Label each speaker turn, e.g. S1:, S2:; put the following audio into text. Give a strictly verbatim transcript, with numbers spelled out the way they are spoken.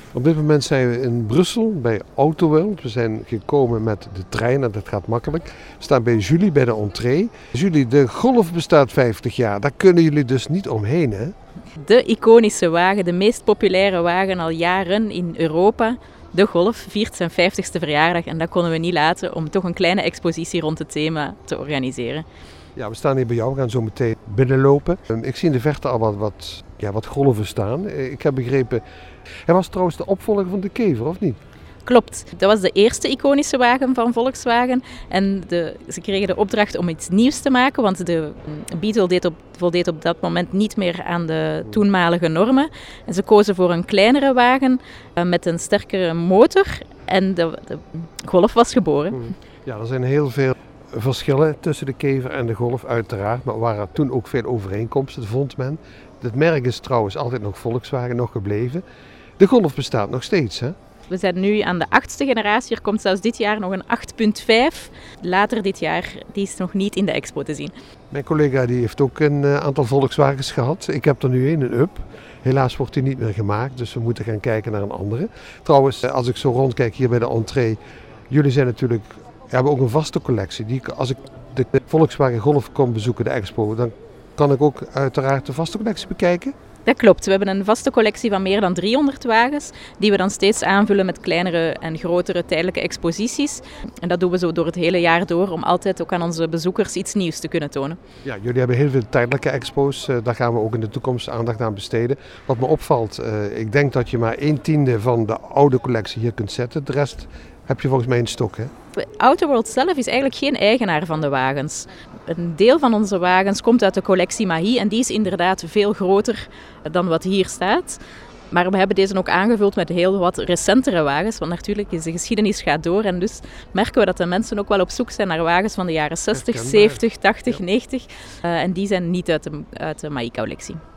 S1: Op dit moment zijn we in Brussel bij Autoworld. We zijn gekomen met de trein en dat gaat makkelijk. We staan bij Julie bij de entree. Julie, de Golf bestaat vijftig jaar. Daar kunnen jullie dus niet omheen, hè?
S2: De iconische wagen, de meest populaire wagen al jaren in Europa. De Golf viert zijn vijftigste verjaardag en dat konden we niet laten om toch een kleine expositie rond het thema te organiseren.
S1: Ja, we staan hier bij jou. We gaan zo meteen binnenlopen. Ik zie in de verte al wat, wat, ja, wat golven staan. Ik heb begrepen, hij was trouwens de opvolger van de Kever, of niet?
S2: Klopt, dat was de eerste iconische wagen van Volkswagen en de, ze kregen de opdracht om iets nieuws te maken, want de Beetle deed op, voldeed op dat moment niet meer aan de toenmalige normen. En ze kozen voor een kleinere wagen uh, met een sterkere motor en de, de Golf was geboren.
S1: Ja, er zijn heel veel verschillen tussen de Kever en de Golf uiteraard, maar er waren toen ook veel overeenkomsten, vond men. Het merk is trouwens altijd nog Volkswagen nog gebleven. De Golf bestaat nog steeds, hè?
S2: We zijn nu aan de achtste generatie. Er komt zelfs dit jaar nog een acht punt vijf. Later dit jaar, die is nog niet in de expo te zien.
S1: Mijn collega die heeft ook een aantal Volkswagens gehad. Ik heb er nu een, een Up. Helaas wordt die niet meer gemaakt, dus we moeten gaan kijken naar een andere. Trouwens, als ik zo rondkijk hier bij de entree, jullie zijn natuurlijk, hebben ook een vaste collectie. Die, als ik de Volkswagen Golf kom bezoeken, de expo, dan kan ik ook uiteraard de vaste collectie bekijken.
S2: Dat klopt. We hebben een vaste collectie van meer dan driehonderd wagens, die we dan steeds aanvullen met kleinere en grotere tijdelijke exposities. En dat doen we zo door het hele jaar door, om altijd ook aan onze bezoekers iets nieuws te kunnen tonen.
S1: Ja, jullie hebben heel veel tijdelijke expo's, daar gaan we ook in de toekomst aandacht aan besteden. Wat me opvalt, ik denk dat je maar een tiende van de oude collectie hier kunt zetten. De rest heb je volgens mij in stok, hè?
S2: Autoworld zelf is eigenlijk geen eigenaar van de wagens. Een deel van onze wagens komt uit de collectie Mahi en die is inderdaad veel groter dan wat hier staat. Maar we hebben deze ook aangevuld met heel wat recentere wagens, want natuurlijk is de geschiedenis gaat door en dus merken we dat de mensen ook wel op zoek zijn naar wagens van de jaren zestig, zeventig, tachtig, negentig uh, en die zijn niet uit de, uit de Mahi-collectie.